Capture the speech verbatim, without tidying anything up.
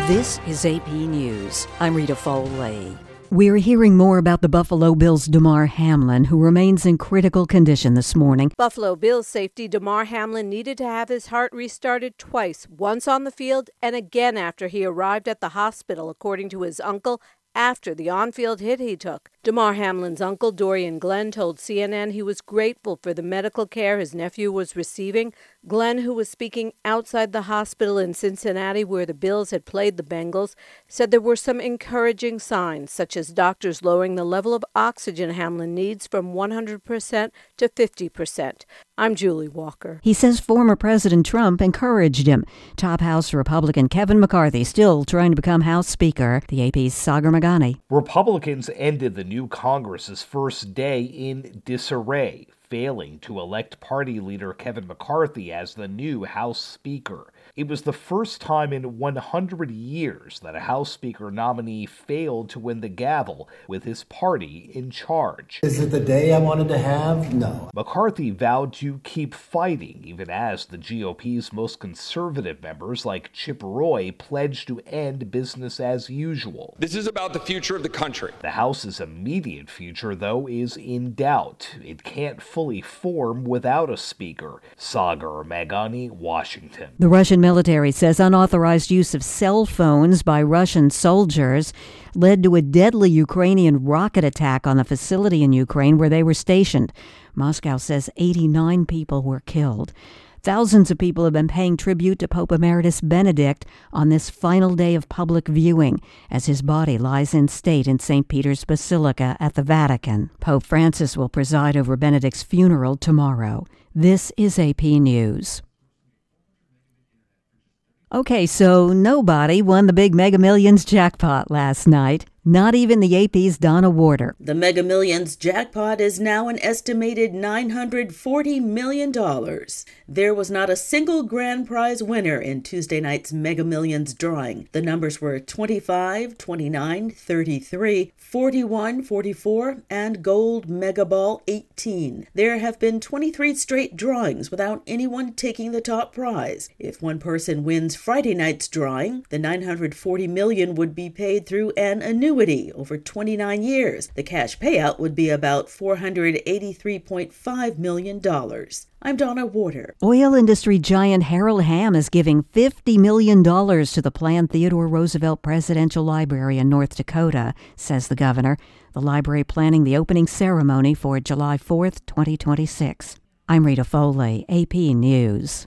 This is A P News. I'm Rita Foley. We're hearing more about the Buffalo Bills' Damar Hamlin, who remains in critical condition this morning. Buffalo Bills safety Damar Hamlin needed to have his heart restarted twice, once on the field and again after he arrived at the hospital, according to his uncle, after the on-field hit he took. Damar Hamlin's uncle, Dorian Glenn, told C N N he was grateful for the medical care his nephew was receiving. Glenn, who was speaking outside the hospital in Cincinnati where the Bills had played the Bengals, said there were some encouraging signs, such as doctors lowering the level of oxygen Hamlin needs from one hundred percent to fifty percent. I'm Julie Walker. He says former President Trump encouraged him. Top House Republican Kevin McCarthy still trying to become House Speaker. The A P's Sagar Meghani. Republicans ended the new Congress's first day in disarray, failing to elect party leader Kevin McCarthy as the new House Speaker. It was the first time in one hundred years that a House Speaker nominee failed to win the gavel with his party in charge. Is it the day I wanted to have? No. McCarthy vowed to keep fighting, even as the G O P's most conservative members, like Chip Roy, pledged to end business as usual. This is about the future of the country. The House's immediate future, though, is in doubt. It can't fully form without a speaker. Sagar Meghani, Washington. The Russian military says unauthorized use of cell phones by Russian soldiers led to a deadly Ukrainian rocket attack on the facility in Ukraine where they were stationed. Moscow says eighty-nine people were killed. Thousands of people have been paying tribute to Pope Emeritus Benedict on this final day of public viewing as his body lies in state in Saint Peter's Basilica at the Vatican. Pope Francis will preside over Benedict's funeral tomorrow. This is A P News. Okay, so nobody won the big Mega Millions jackpot last night. Not even the A P's Donna Warder. The Mega Millions jackpot is now an estimated nine hundred forty million dollars. There was not a single grand prize winner in Tuesday night's Mega Millions drawing. The numbers were twenty-five, twenty-nine, thirty-three, forty-one, forty-four, and Gold Mega Ball eighteen. There have been twenty-three straight drawings without anyone taking the top prize. If one person wins Friday night's drawing, the nine hundred forty million dollars would be paid through an annuity over twenty-nine years. The cash payout would be about four hundred eighty-three point five million dollars. I'm Donna Warder. Oil industry giant Harold Hamm is giving fifty million dollars to the planned Theodore Roosevelt Presidential Library in North Dakota, says the governor. The library planning the opening ceremony for July fourth, twenty twenty-six. I'm Rita Foley, A P News.